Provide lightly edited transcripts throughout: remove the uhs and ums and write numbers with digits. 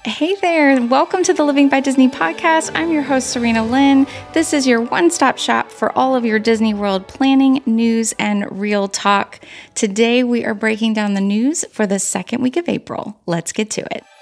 Hey there, and welcome to the Living by Disney podcast. I'm your host, Serena Lynn. This is your one-stop shop for all of your Disney World planning, news, and real talk. Today, we are breaking down the news for the second week of April. Let's get to it.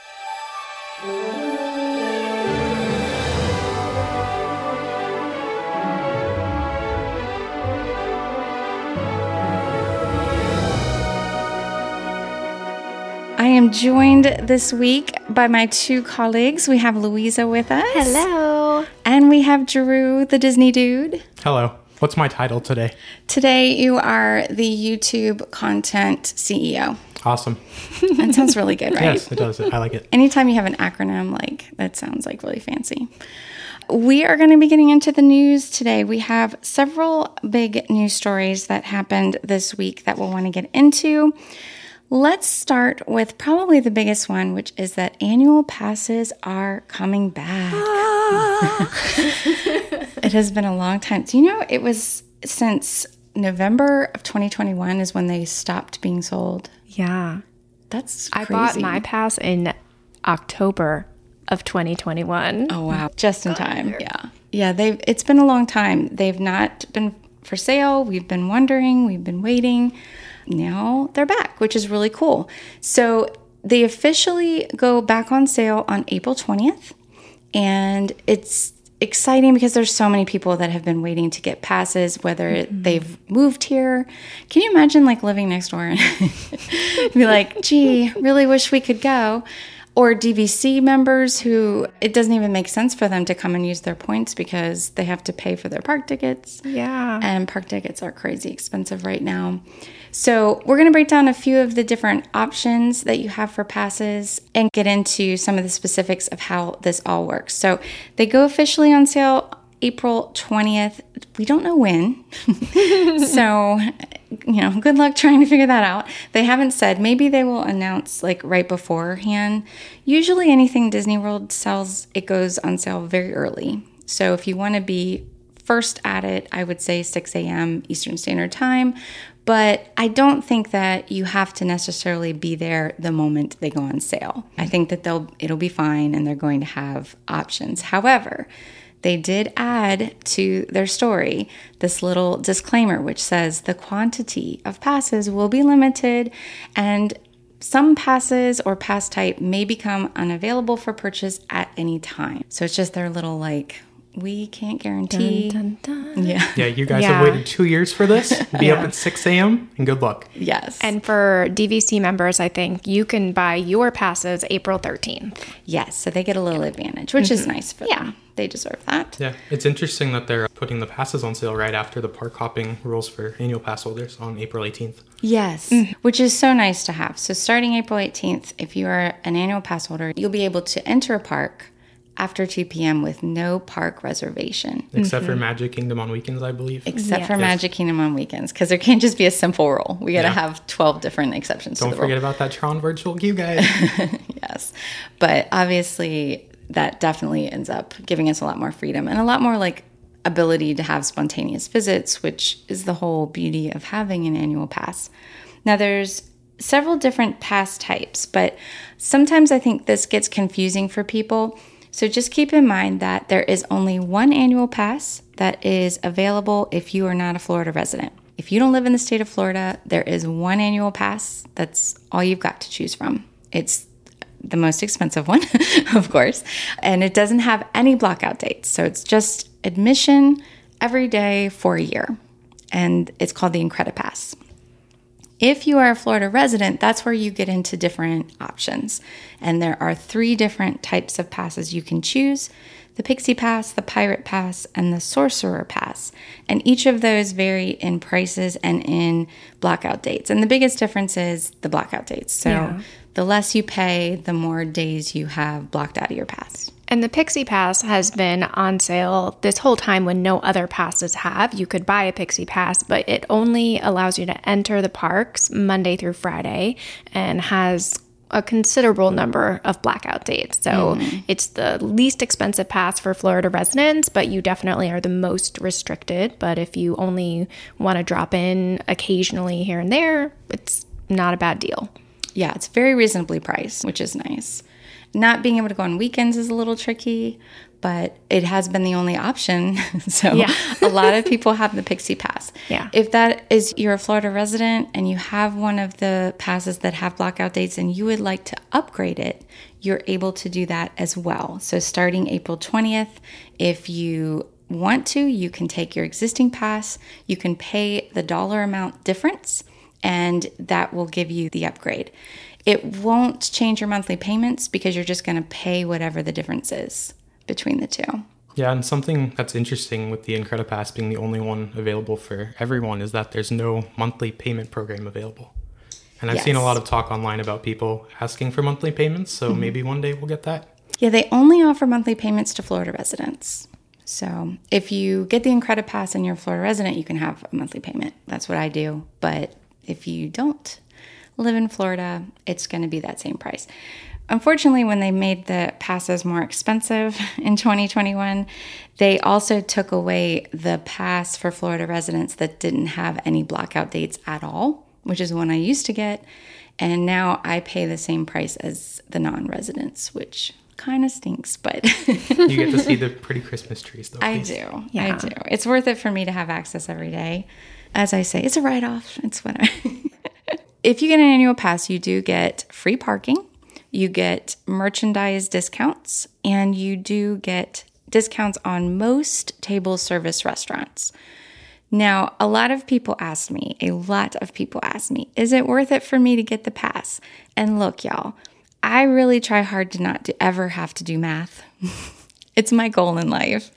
I am joined this week by my two colleagues. We have Louisa with us. Hello. And we have Drew, the Disney dude. Hello. What's my title today? Today, you are the YouTube content CEO. Awesome. That sounds really good, right? Yes, it does. I like it. Anytime you have an acronym, that sounds really fancy. We are going to be getting into the news today. We have several big news stories that happened this week that we'll want to get into. Let's start with probably the biggest one, which is that annual passes are coming back. It has been a long time. Do you know it was since November of 2021 is when they stopped being sold? Yeah. That's crazy. I bought my pass in October of 2021. Oh, wow. Just in time. Yeah. Yeah, it's been a long time. They've not been for sale. We've been wondering. We've been waiting. Now they're back, which is really cool. So they officially go back on sale on April 20th. And it's exciting because there's so many people that have been waiting to get passes, whether they've moved here. Can you imagine living next door and be like, gee, really wish we could go? Or DVC members who it doesn't even make sense for them to come and use their points because they have to pay for their park tickets. Yeah. And park tickets are crazy expensive right now. So we're going to break down a few of the different options that you have for passes and get into some of the specifics of how this all works. So they go officially on sale April 20th. We don't know when. So, good luck trying to figure that out. They haven't said. Maybe they will announce right beforehand. Usually anything Disney World sells, it goes on sale very early. So if you want to be first at it, I would say 6 a.m. Eastern Standard Time. But I don't think that you have to necessarily be there the moment they go on sale. I think that it'll be fine and they're going to have options. However, they did add to their story this little disclaimer which says the quantity of passes will be limited and some passes or pass type may become unavailable for purchase at any time. So it's just their little we can't guarantee. Dun, dun, dun. Yeah, you guys have waited 2 years for this. Be up at 6 a.m. and good luck. Yes. And for DVC members, I think you can buy your passes April 13th. Yes, so they get a little advantage, which is nice for them. They deserve that. Yeah, it's interesting that they're putting the passes on sale right after the park hopping rules for annual pass holders on April 18th. Yes, which is so nice to have. So starting April 18th, if you are an annual pass holder, you'll be able to enter a park after 2 p.m. with no park reservation. Except for Magic Kingdom on weekends, I believe. Except for Magic Kingdom on weekends, because there can't just be a simple rule. We got to have 12 different exceptions to the rule. Don't forget about that Tron virtual queue, guys. Yes, but obviously that definitely ends up giving us a lot more freedom and a lot more ability to have spontaneous visits, which is the whole beauty of having an annual pass. Now there's several different pass types, but sometimes I think this gets confusing for people. So just keep in mind that there is only one annual pass that is available if you are not a Florida resident. If you don't live in the state of Florida, there is one annual pass. That's all you've got to choose from. It's the most expensive one, of course, and it doesn't have any blockout dates. So it's just admission every day for a year, and it's called the Incredipass. If you are a Florida resident, that's where you get into different options. And there are 3 different types of passes you can choose: the Pixie Pass, the Pirate Pass, and the Sorcerer Pass. And each of those vary in prices and in blackout dates. And the biggest difference is the blackout dates. So the less you pay, the more days you have blocked out of your pass. And the Pixie Pass has been on sale this whole time when no other passes have. You could buy a Pixie Pass, but it only allows you to enter the parks Monday through Friday and has a considerable number of blackout dates. So it's the least expensive pass for Florida residents, but you definitely are the most restricted. But if you only want to drop in occasionally here and there, it's not a bad deal. Yeah, it's very reasonably priced, which is nice. Not being able to go on weekends is a little tricky, but it has been the only option. So a lot of people have the Pixie Pass. Yeah. If that is, you're a Florida resident and you have one of the passes that have blackout dates and you would like to upgrade it, you're able to do that as well. So starting April 20th, if you want to, you can take your existing pass, you can pay the dollar amount difference, and that will give you the upgrade. It won't change your monthly payments because you're just going to pay whatever the difference is between the two. Yeah, and something that's interesting with the IncrediPass being the only one available for everyone is that there's no monthly payment program available. And I've seen a lot of talk online about people asking for monthly payments, so maybe one day we'll get that. Yeah, they only offer monthly payments to Florida residents. So if you get the IncrediPass and you're a Florida resident, you can have a monthly payment. That's what I do. But if you don't live in Florida, it's going to be that same price. Unfortunately, when they made the passes more expensive in 2021, they also took away the pass for Florida residents that didn't have any blackout dates at all, which is one I used to get. And now I pay the same price as the non-residents, which kind of stinks, but You get to see the pretty Christmas trees, though. I do. It's worth it for me to have access every day. As I say, it's a write-off. It's what If you get an annual pass, you do get free parking, you get merchandise discounts, and you do get discounts on most table service restaurants. Now, a lot of people ask me, is it worth it for me to get the pass? And look, y'all, I really try hard to not to ever have to do math. It's my goal in life.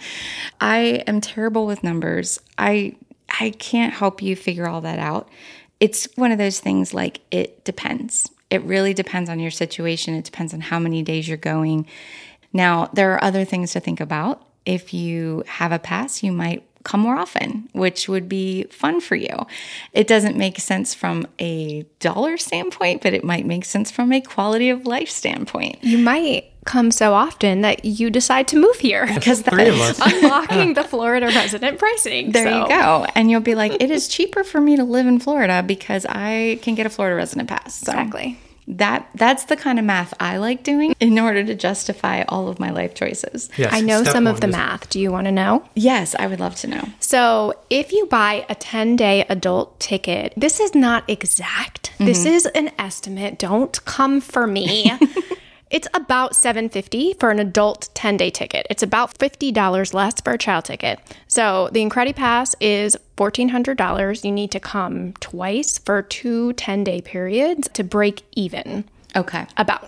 I am terrible with numbers. I can't help you figure all that out. It's one of those things like it depends. It really depends on your situation. It depends on how many days you're going. Now, there are other things to think about. If you have a pass, you might come more often, which would be fun for you. It doesn't make sense from a dollar standpoint, but it might make sense from a quality of life standpoint. You might come so often that you decide to move here. Because Three of us. Unlocking the Florida resident pricing. There you go. And you'll be like, it is cheaper for me to live in Florida because I can get a Florida resident pass. So Exactly. That's the kind of math I like doing in order to justify all of my life choices. Yes, I know step some of one the is- math. Do you want to know? Yes, I would love to know. So if you buy a 10-day adult ticket, this is not exact. This is an estimate. Don't come for me. It's about $750 for an adult 10-day ticket. It's about $50 less for a child ticket. So the IncrediPass is $1,400. You need to come twice for 2 10-day periods to break even. Okay. About.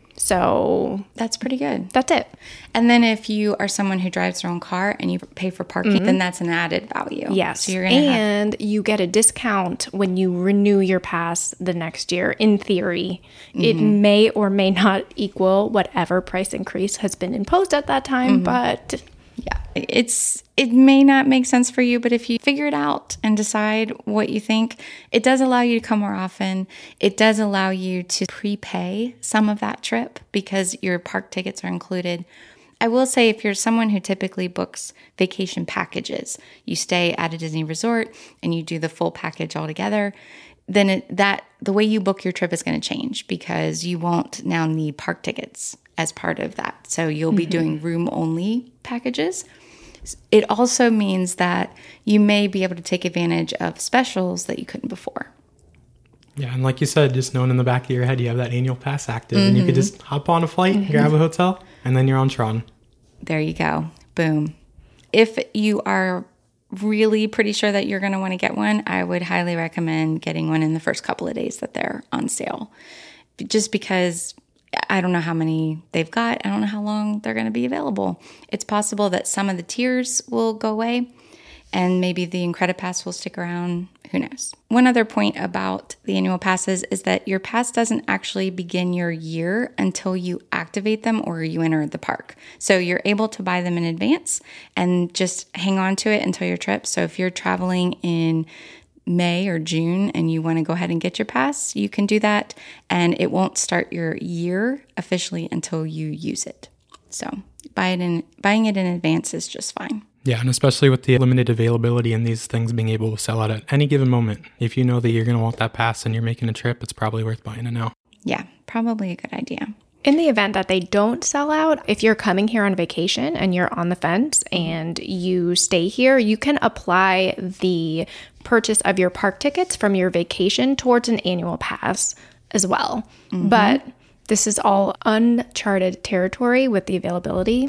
So That's pretty good. that's it. And then if you are someone who drives their own car and you pay for parking, then that's an added value. Yes. So you're going to have... And you get a discount when you renew your pass the next year, in theory. It may or may not equal whatever price increase has been imposed at that time, but Yeah. It may not make sense for you, but if you figure it out and decide what you think, it does allow you to come more often. It does allow you to prepay some of that trip because your park tickets are included. I will say if you're someone who typically books vacation packages, you stay at a Disney resort and you do the full package altogether, then the way you book your trip is going to change because you won't now need park tickets as part of that. So you'll be doing room-only packages. It also means that you may be able to take advantage of specials that you couldn't before. Yeah, and like you said, just knowing in the back of your head you have that annual pass active, and you could just hop on a flight, grab a hotel, and then you're on Tron. There you go. Boom. If you are really pretty sure that you're going to want to get one, I would highly recommend getting one in the first couple of days that they're on sale. Just because I don't know how many they've got. I don't know how long they're going to be available. It's possible that some of the tiers will go away and maybe the IncrediPass will stick around. Who knows? One other point about the annual passes is that your pass doesn't actually begin your year until you activate them or you enter the park. So you're able to buy them in advance and just hang on to it until your trip. So if you're traveling in May or June and you want to go ahead and get your pass, you can do that, and it won't start your year officially until you use it. So buying it in advance is just fine. Yeah, and especially with the limited availability and these things being able to sell out at any given moment. If you know that you're going to want that pass and you're making a trip, it's probably worth buying it now. Yeah, probably a good idea. In the event that they don't sell out, if you're coming here on vacation and you're on the fence and you stay here, you can apply the purchase of your park tickets from your vacation towards an annual pass as well. But this is all uncharted territory with the availability.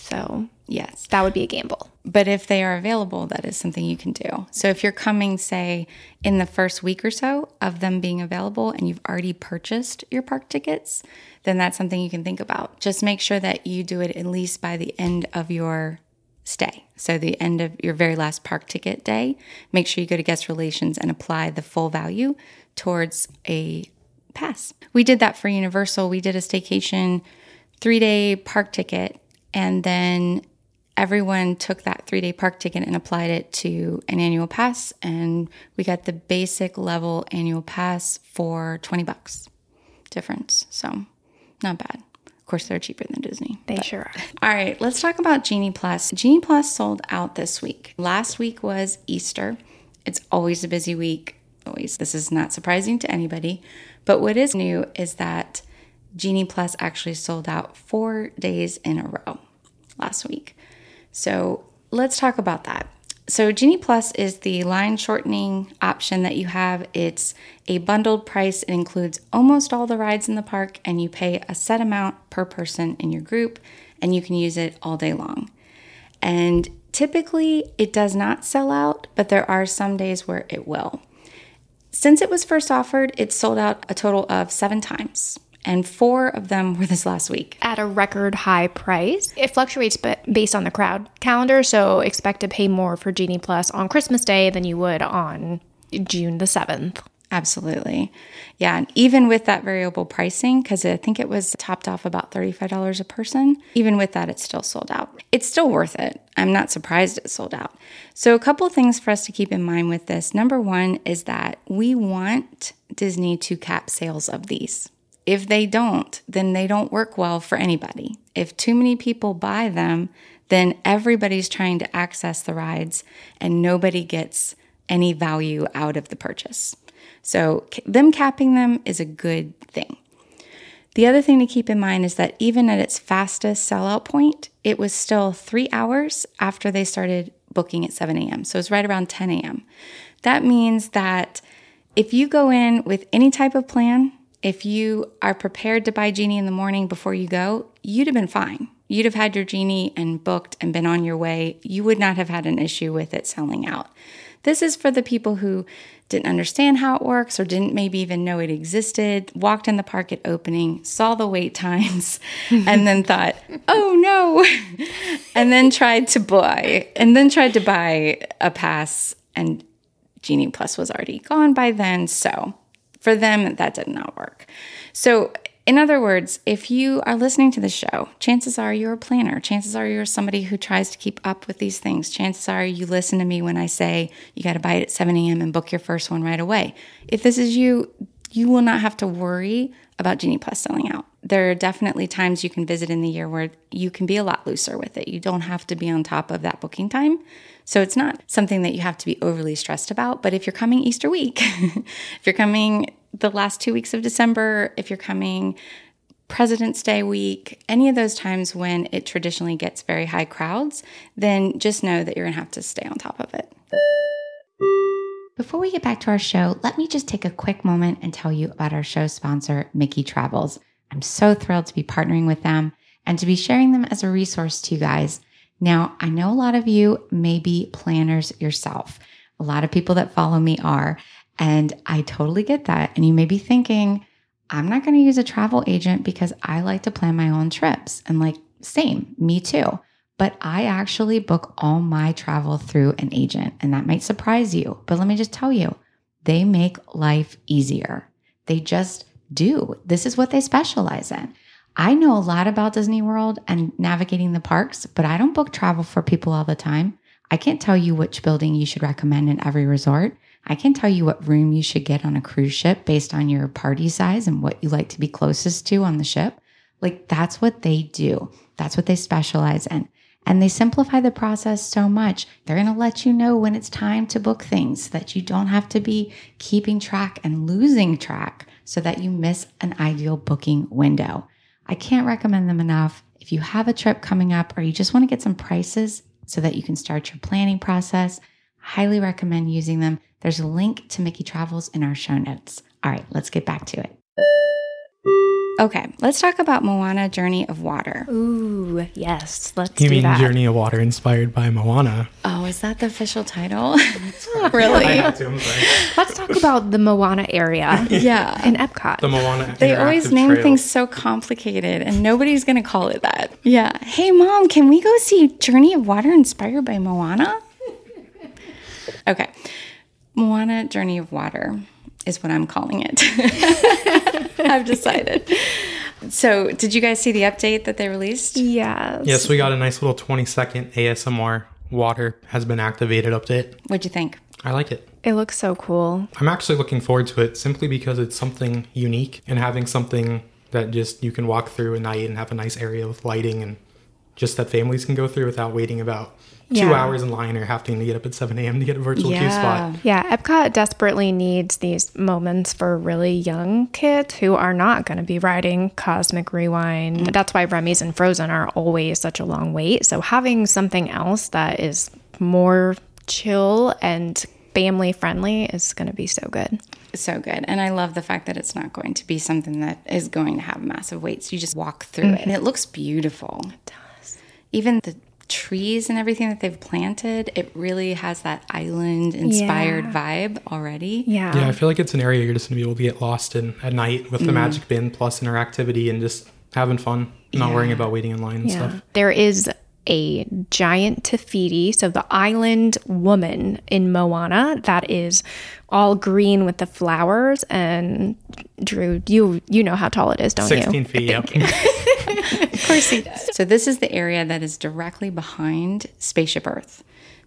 So yes, that would be a gamble. But if they are available, that is something you can do. So if you're coming, say, in the first week or so of them being available and you've already purchased your park tickets, then that's something you can think about. Just make sure that you do it at least by the end of your stay. So the end of your very last park ticket day, make sure you go to guest relations and apply the full value towards a pass. We did that for Universal. We did a staycation 3-day park ticket, and then everyone took that 3-day park ticket and applied it to an annual pass, and we got the basic level annual pass for $20 difference. So not bad. Of course, they're cheaper than Disney. They sure are. All right, let's talk about Genie Plus. Genie Plus sold out this week. Last week was Easter. It's always a busy week. Always. This is not surprising to anybody. But what is new is that Genie Plus actually sold out 4 days in a row last week. So let's talk about that. So Genie Plus is the line shortening option that you have. It's a bundled price. It includes almost all the rides in the park, and you pay a set amount per person in your group, and you can use it all day long. And typically it does not sell out, but there are some days where it will. Since it was first offered, it sold out a total of 7 times. And 4 of them were this last week. At a record high price. It fluctuates based on the crowd calendar, so expect to pay more for Genie Plus on Christmas Day than you would on June the 7th. Absolutely. Yeah, and even with that variable pricing, because I think it was topped off about $35 a person, even with that, it's still sold out. It's still worth it. I'm not surprised it sold out. So a couple things for us to keep in mind with this. Number one is that we want Disney to cap sales of these. If they don't, then they don't work well for anybody. If too many people buy them, then everybody's trying to access the rides and nobody gets any value out of the purchase. So them capping them is a good thing. The other thing to keep in mind is that even at its fastest sellout point, it was still 3 hours after they started booking at 7 a.m. So it's right around 10 a.m. That means that if you go in with any type of plan, if you are prepared to buy Genie in the morning before you go, you'd have been fine. You'd have had your Genie and booked and been on your way. You would not have had an issue with it selling out. This is for the people who didn't understand how it works or didn't maybe even know it existed, walked in the park at opening, saw the wait times, and then thought, oh no, and then tried to buy a pass, and Genie Plus was already gone by then. So for them, that did not work. So in other words, if you are listening to the show, chances are you're a planner. Chances are you're somebody who tries to keep up with these things. Chances are you listen to me when I say you got to buy it at 7 a.m. and book your first one right away. If this is you, you will not have to worry about Genie Plus selling out. There are definitely times you can visit in the year where you can be a lot looser with it. You don't have to be on top of that booking time. So it's not something that you have to be overly stressed about. But if you're coming Easter week, if you're coming the last 2 weeks of December, if you're coming President's Day week, any of those times when it traditionally gets very high crowds, then just know that you're going to have to stay on top of it. Before we get back to our show, let me just take a quick moment and tell you about our show sponsor, Mickey Travels. I'm so thrilled to be partnering with them and to be sharing them as a resource to you guys. Now, I know a lot of you may be planners yourself. A lot of people that follow me are, and I totally get that. And you may be thinking, I'm not going to use a travel agent because I like to plan my own trips. And same, me too. But I actually book all my travel through an agent, and that might surprise you. But let me just tell you, they make life easier. They just do. This is what they specialize in. I know a lot about Disney World and navigating the parks, but I don't book travel for people all the time. I can't tell you which building you should recommend in every resort. I can tell you what room you should get on a cruise ship based on your party size and what you like to be closest to on the ship. That's what they do. That's what they specialize in. And they simplify the process so much. They're going to let you know when it's time to book things so that you don't have to be keeping track and losing track so that you miss an ideal booking window. I can't recommend them enough. If you have a trip coming up or you just want to get some prices so that you can start your planning process, highly recommend using them. There's a link to Mickey Travels in our show notes. All right, let's get back to it. Okay, let's talk about Moana Journey of Water. Ooh, yes. Let's You do mean that. Journey of Water inspired by Moana? Oh, is that the official title? I Really? had to, I'm sorry. Let's talk about the Moana area Yeah. in Epcot. The Moana They always interactive name trail. things so complicated and nobody's going to call it that. Yeah. Hey, Mom, can we go see Journey of Water inspired by Moana? Okay. Moana Journey of Water is what I'm calling it. I've decided. So, did you guys see the update that they released? Yes. Yes, we got a nice little 20-second ASMR water has been activated update. What'd you think? I like it. It looks so cool. I'm actually looking forward to it simply because it's something unique and having something that just you can walk through at night and have a nice area with lighting and just that families can go through without waiting about 2 Yeah. hours in line or having to get up at 7 a.m. to get a virtual queue spot. Yeah, Epcot desperately needs these moments for really young kids who are not going to be riding Cosmic Rewind. That's why Remy's and Frozen are always such a long wait. So having something else that is more chill and family friendly is going to be so good. So good. And I love the fact that it's not going to be something that is going to have massive waits. You just walk through it. And it looks beautiful. It does. Even the trees and everything that they've planted, it really has that island inspired vibe already. Yeah. Yeah, I feel like it's an area you're just going to be able to get lost in at night with the Magic Bin plus interactivity and just having fun, not worrying about waiting in line and stuff. There is a giant Tafiti, so the island woman in Moana that is all green with the flowers. And Drew, you know how tall it is, don't 16 you? feet, yep. Of course he does. So this is the area that is directly behind Spaceship Earth.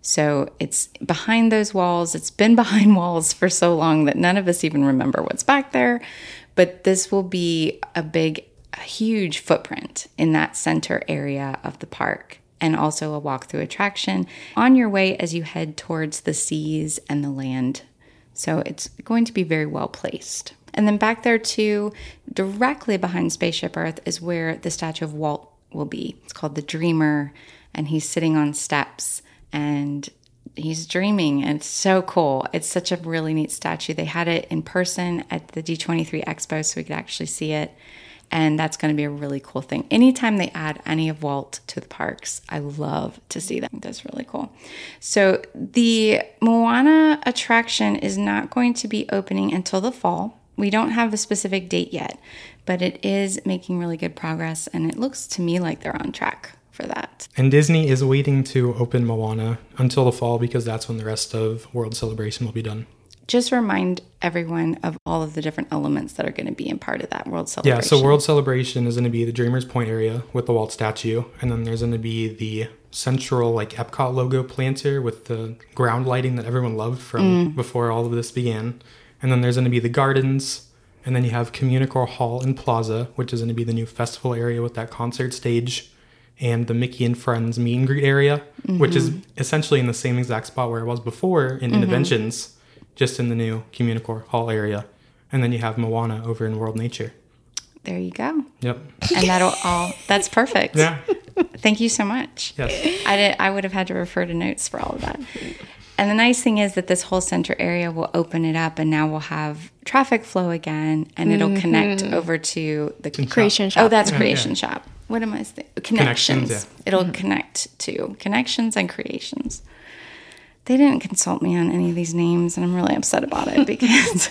So it's behind those walls. It's been behind walls for so long that none of us even remember what's back there. But this will be a huge footprint in that center area of the park, and also a walkthrough attraction on your way as you head towards the seas and the land. So it's going to be very well placed. And then back there too, directly behind Spaceship Earth, is where the statue of Walt will be. It's called the Dreamer, and he's sitting on steps and he's dreaming, and it's so cool. It's such a really neat statue. They had it in person at the D23 Expo so we could actually see it. And that's going to be a really cool thing. Anytime they add any of Walt to the parks, I love to see that. That's really cool. So the Moana attraction is not going to be opening until the fall. We don't have a specific date yet, but it is making really good progress. And it looks to me like they're on track for that. And Disney is waiting to open Moana until the fall because that's when the rest of World Celebration will be done. Just remind everyone of all of the different elements that are going to be in part of that World Celebration. Yeah, so World Celebration is going to be the Dreamers Point area with the Walt statue, and then there's going to be the central Epcot logo planter with the ground lighting that everyone loved from before all of this began. And then there's going to be the gardens, and then you have Communicore Hall and Plaza, which is going to be the new festival area with that concert stage, and the Mickey and Friends meet and greet area, which is essentially in the same exact spot where it was before in Interventions, just in the new Communicore Hall area. And then you have Moana over in World Nature. There you go. Yep. And that's perfect. Yeah. Thank you so much. Yes. I would have had to refer to notes for all of that. And the nice thing is that this whole center area will open it up, and now we'll have traffic flow again, and it'll connect over to the Creation Shop. Oh, that's Creation Shop. What am I saying? Connections. Yeah. It'll connect to Connections and Creations. They didn't consult me on any of these names, and I'm really upset about it because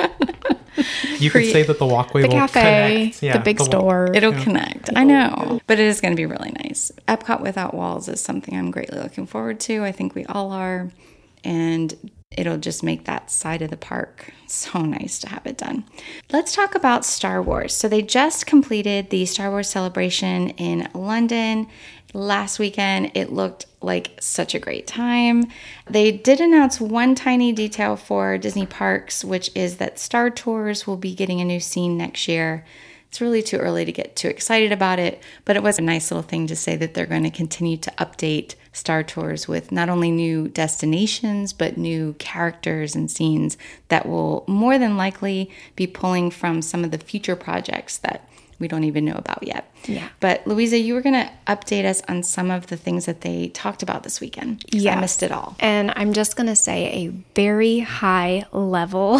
You could say that the walkway The will cafe, connect. the big store. it'll connect. I know, but it is going to be really nice. Epcot Without Walls is something I'm greatly looking forward to. I think we all are, and it'll just make that side of the park so nice to have it done. Let's talk about Star Wars. So they just completed the Star Wars celebration in London last weekend. It looked like such a great time. They did announce one tiny detail for Disney Parks, which is that Star Tours will be getting a new scene next year. It's really too early to get too excited about it, but it was a nice little thing to say that they're going to continue to update Star Tours with not only new destinations, but new characters and scenes that will more than likely be pulling from some of the future projects that we don't even know about yet. Yeah. But Louisa, you were going to update us on some of the things that they talked about this weekend. Yeah. I missed it all. And I'm just going to say a very high level.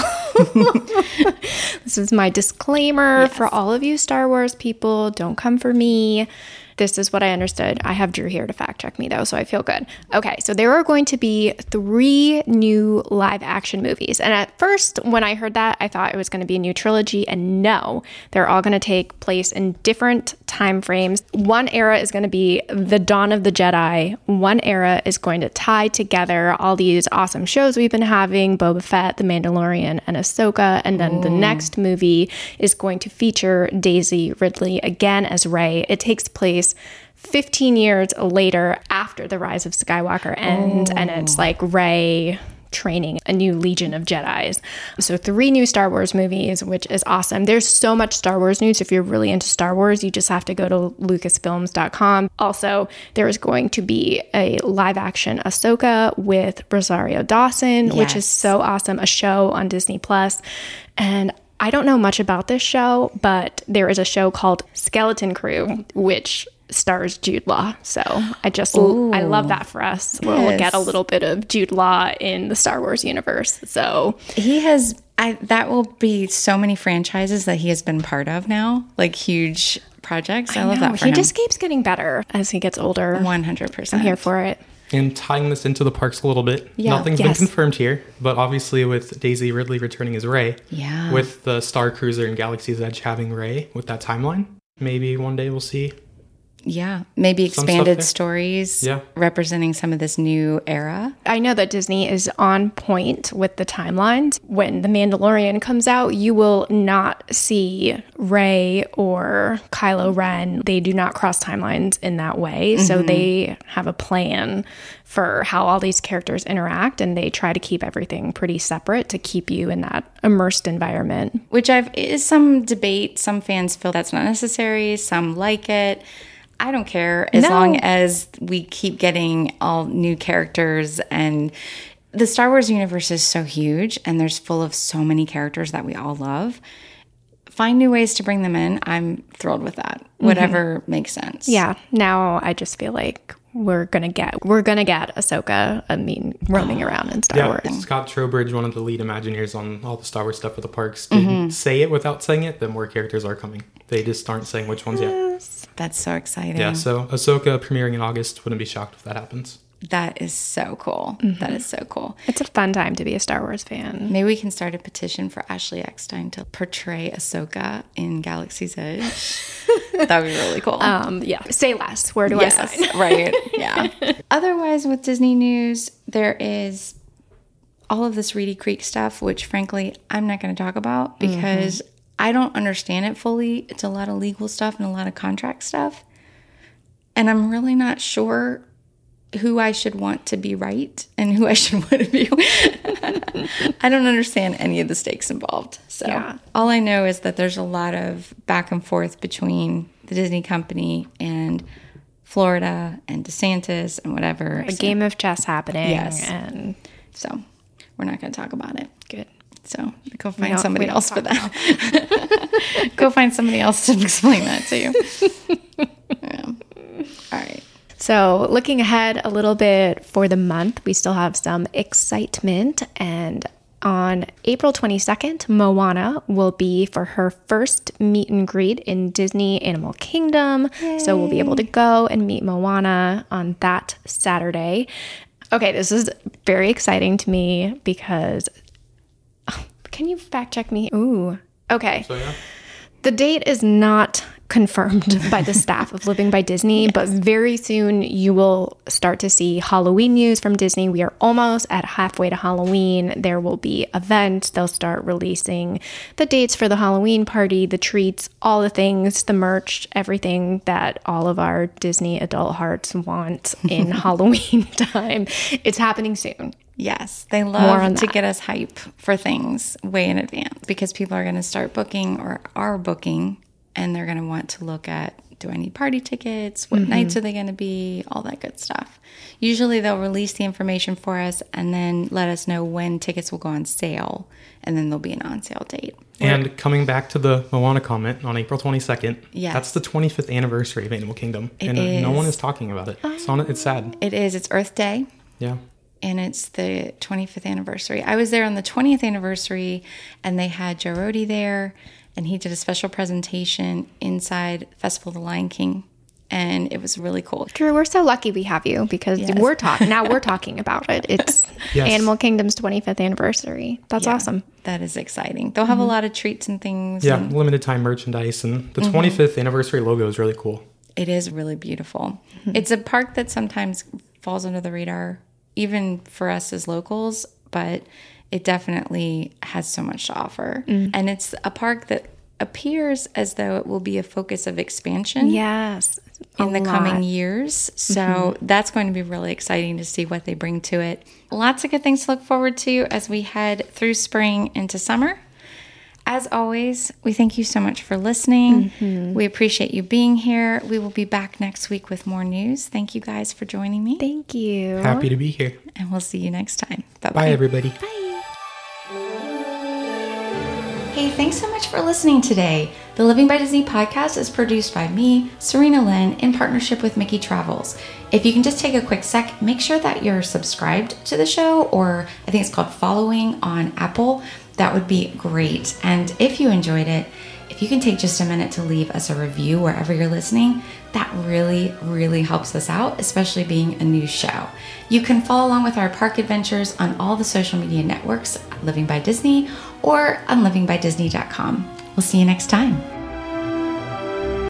This is my disclaimer for all of you Star Wars people. Don't come for me. This is what I understood. I have Drew here to fact check me, though, so I feel good. Okay, so there are going to be 3 new live action movies. And at first, when I heard that, I thought it was going to be a new trilogy. And no, they're all going to take place in different time frames. One era is going to be the Dawn of the Jedi. One era is going to tie together all these awesome shows we've been having, Boba Fett, The Mandalorian, and Ahsoka. And then the next movie is going to feature Daisy Ridley again as Rey. It takes place 15 years later after the Rise of Skywalker ends, and it's like Rey training a new legion of Jedis. So 3 new Star Wars movies, which is awesome. There's so much Star Wars news. If you're really into Star Wars, you just have to go to lucasfilms.com. Also, there is going to be a live action Ahsoka with Rosario Dawson, which is so awesome, a show on Disney Plus. And I don't know much about this show, but there is a show called Skeleton Crew, which stars Jude Law. So I love that for us. We'll get a little bit of Jude Law in the Star Wars universe. So he has, that will be so many franchises that he has been part of now, like huge projects. I love that for him. He just keeps getting better as he gets older. 100%. I'm here for it. And tying this into the parks a little bit, nothing's been confirmed here, but obviously with Daisy Ridley returning as Rey, with the Star Cruiser and Galaxy's Edge having Rey with that timeline, maybe one day we'll see. Yeah, maybe expanded stories representing some of this new era. I know that Disney is on point with the timelines. When The Mandalorian comes out, you will not see Rey or Kylo Ren. They do not cross timelines in that way. So they have a plan for how all these characters interact, and they try to keep everything pretty separate to keep you in that immersed environment. Which is some debate. Some fans feel that's not necessary. Some like it. I don't care as long as we keep getting all new characters. And the Star Wars universe is so huge and there's full of so many characters that we all love. Find new ways to bring them in. I'm thrilled with that. Whatever makes sense. Yeah. Now I just feel like we're gonna get Ahsoka, roaming around in Star Wars. Scott Trowbridge, one of the lead Imagineers on all the Star Wars stuff for the parks, didn't say it without saying it, that more characters are coming. They just aren't saying which ones yet. That's so exciting. Yeah, so Ahsoka premiering in August, wouldn't be shocked if that happens. That is so cool. That is so cool. It's a fun time to be a Star Wars fan. Maybe we can start a petition for Ashley Eckstein to portray Ahsoka in Galaxy's Edge. That would be really cool. Yeah. Say less. Where do I sign? Right. Yeah. Otherwise, with Disney news, there is all of this Reedy Creek stuff, which frankly, I'm not going to talk about because I don't understand it fully. It's a lot of legal stuff and a lot of contract stuff. And I'm really not sure who I should want to be right and who I should want to be. I don't understand any of the stakes involved. So all I know is that there's a lot of back and forth between the Disney company and Florida and DeSantis and whatever. A game of chess happening. Yes. And so we're not going to talk about it. Good. So go find somebody else for that. Go find somebody else to explain that to you. Yeah. All right. So looking ahead a little bit for the month, we still have some excitement. And on April 22nd, Moana will be for her first meet and greet in Disney Animal Kingdom. Yay. So we'll be able to go and meet Moana on that Saturday. Okay, this is very exciting to me because... can you fact check me? Ooh. Okay. So, yeah. The date is not confirmed by the staff of Living by Disney, but very soon you will start to see Halloween news from Disney. We are almost at halfway to Halloween. There will be events. They'll start releasing the dates for the Halloween party, the treats, all the things, the merch, everything that all of our Disney adult hearts want in Halloween time. It's happening soon. Yes, they love to get us hype for things way in advance because people are going to start booking or are booking and they're going to want to look at do I need party tickets? What nights are they going to be? All that good stuff. Usually they'll release the information for us and then let us know when tickets will go on sale, and then there'll be an on sale date. And coming back to the Moana comment on April 22nd, yes. That's the 25th anniversary of Animal Kingdom. It is. No one is talking about it. It's sad. It is. It's Earth Day. Yeah. And it's the 25th anniversary. I was there on the 20th anniversary, and they had Joe Rohde there, and he did a special presentation inside Festival of the Lion King, and it was really cool. Drew, we're so lucky we have you because we're talking about it. It's Animal Kingdom's 25th anniversary. That's awesome. That is exciting. They'll have a lot of treats and things. Yeah, limited time merchandise, and the 25th anniversary logo is really cool. It is really beautiful. It's a park that sometimes falls under the radar, even for us as locals, but it definitely has so much to offer. And it's a park that appears as though it will be a focus of expansion. Yes. In the coming years. So that's going to be really exciting to see what they bring to it. Lots of good things to look forward to as we head through spring into summer. As always, we thank you so much for listening. We appreciate you being here. We will be back next week with more news. Thank you guys for joining me. Thank you. Happy to be here. And we'll see you next time. Bye-bye. Bye, everybody. Bye. Hey, thanks so much for listening today. The Living by Disney podcast is produced by me, Serena Lynn, in partnership with Mickey Travels. If you can just take a quick sec, make sure that you're subscribed to the show, or I think it's called following on Apple. That would be great. And if you enjoyed it, if you can take just a minute to leave us a review wherever you're listening, that really, really helps us out, especially being a new show. You can follow along with our park adventures on all the social media networks, Living by Disney, or on livingbydisney.com. We'll see you next time.